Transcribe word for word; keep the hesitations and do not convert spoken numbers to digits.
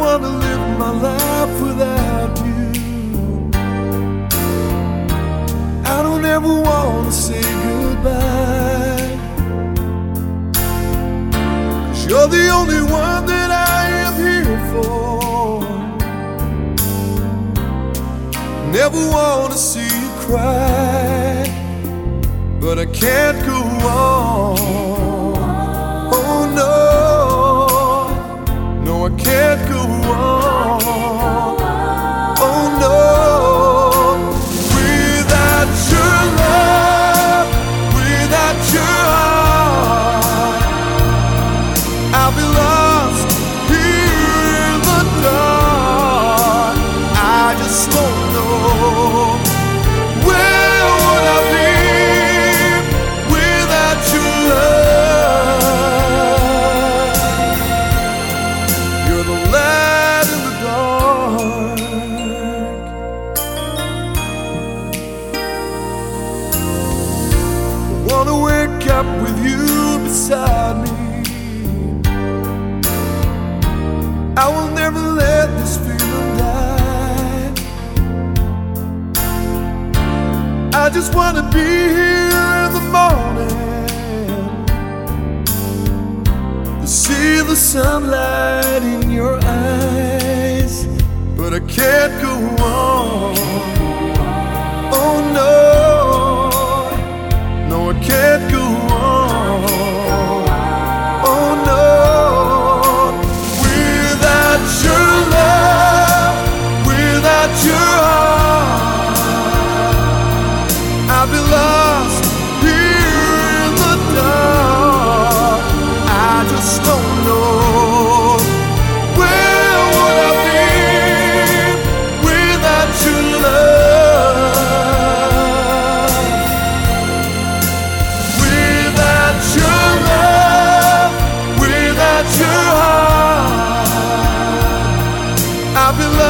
wanna live my life without you. I don't ever wanna say goodbye, 'cause you're the only one that I am here for. Never wanna see you cry, but I can't go on. Oh no, no, I can't go on. Oh no, without your love, without your heart, I'll be lost here in the dark. I just don't know where would I be without your love. You're the light in the dark. I wanna wake up with you beside me. I will never let this feeling die. I just wanna be here in the morning to see the sunlight in your eyes, but I can't go on. Oh no, no, I can't go on. Oh no, without your love, without your heart, I'll be lost here in the dark. I just don't know where would I be without your love. Without your love, without your heart, I'll be lost